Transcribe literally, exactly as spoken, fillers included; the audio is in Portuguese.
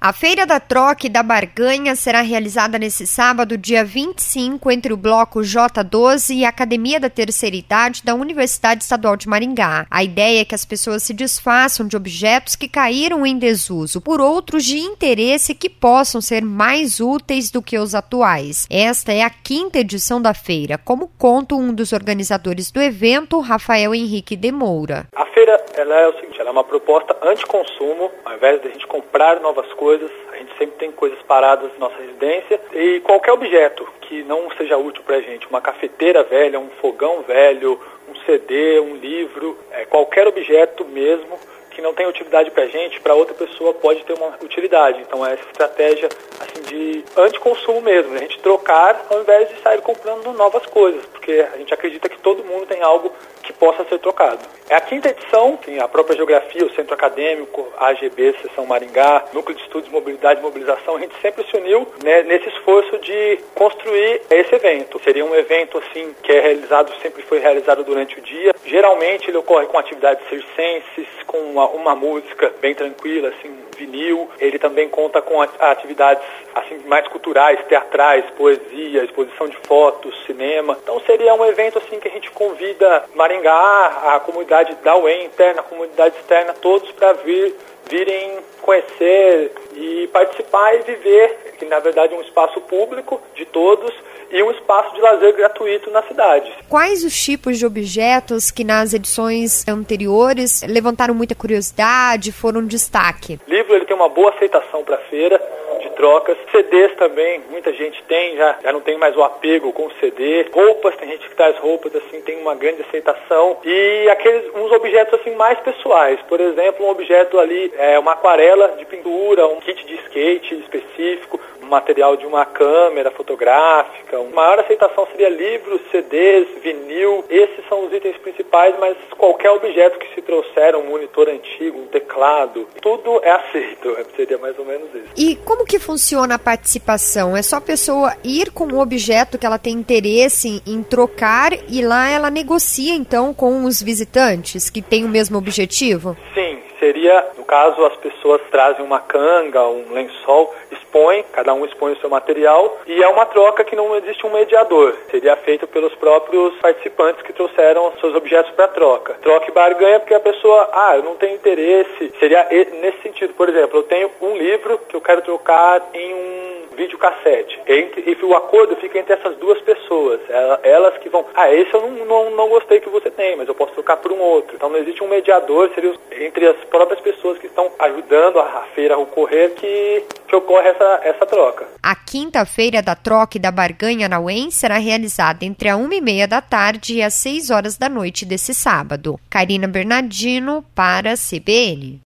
A Feira da Troca e da Barganha será realizada nesse sábado, dia vinte e cinco, entre o Bloco J doze e a Academia da Terceira Idade da Universidade Estadual de Maringá. A ideia é que as pessoas se desfaçam de objetos que caíram em desuso por outros de interesse que possam ser mais úteis do que os atuais. Esta é a quinta edição da feira, como conta um dos organizadores do evento, Rafael Henrique de Moura. A feira ela é o seguinte, ela é uma proposta anti-consumo. Ao invés de a gente comprar novas coisas, a gente sempre tem coisas paradas na nossa residência e qualquer objeto que não seja útil para a gente, uma cafeteira velha, um fogão velho, um C D, um livro, é, qualquer objeto mesmo que não tem utilidade para a gente, para outra pessoa pode ter uma utilidade. Então é essa estratégia assim, de anticonsumo mesmo, a gente trocar ao invés de sair comprando novas coisas, porque a gente acredita que todo mundo tem algo que possa ser trocado. É a quinta edição, tem a própria geografia, o Centro Acadêmico, a A G B, Seção Maringá, Núcleo de Estudos, Mobilidade e Mobilização, a gente sempre se uniu né, nesse esforço de construir esse evento. Seria um evento assim que é realizado, sempre foi realizado durante o dia. Geralmente ele ocorre com atividades circenses, com uma, uma música bem tranquila, assim, vinil. Ele também conta com atividades assim mais culturais, teatrais, poesia, exposição de fotos, cinema. Então seria um evento assim que a gente convida Maringá, a comunidade da U E M interna, a comunidade externa, todos para vir, virem conhecer e participar e viver, que na verdade é um espaço público de todos e um espaço de lazer gratuito na cidade. Quais os tipos de objetos que nas edições anteriores levantaram muita curiosidade, foram destaque? O livro ele tem uma boa aceitação para a feira de trocas. C Ds também, muita gente tem, já, já não tem mais o apego com o C D. Roupas, tem gente que traz roupas assim, tem uma grande aceitação. E aqueles, uns objetos assim mais pessoais, por exemplo, um objeto ali, é, uma aquarela de pintura, um kit de skate específico, um material de uma câmera fotográfica. A maior aceitação seria livros, C Ds, vinil. Esses são os itens principais, mas qualquer objeto que se trouxer, um monitor antigo, um teclado, tudo é aceito. Seria mais ou menos isso. E como que funciona a participação? É só a pessoa ir com um objeto que ela tem interesse em trocar e lá ela negocia então com os visitantes que têm o mesmo objetivo? Sim, seria, no caso, as pessoas trazem uma canga, um lençol, expõem, cada um expõe o seu material e é uma troca que não existe um mediador. Seria feito pelos próprios participantes que trouxeram os seus objetos para troca. Troca e barganha porque a pessoa, ah, eu não tenho interesse. Seria nesse sentido, por exemplo, eu tenho um livro que eu quero trocar em um videocassete. E o acordo fica entre essas duas pessoas. Elas que vão, ah, esse eu não, não, não gostei que você tem, mas eu posso trocar por um outro. Então não existe um mediador, seria entre as próprias pessoas que estão ajudando a feira a ocorrer que, que ocorre essa, essa troca. A quinta-feira da troca e da barganha na U E M será realizada entre a uma e meia da tarde e as seis horas da noite desse sábado. Karina Bernardino para a C B N.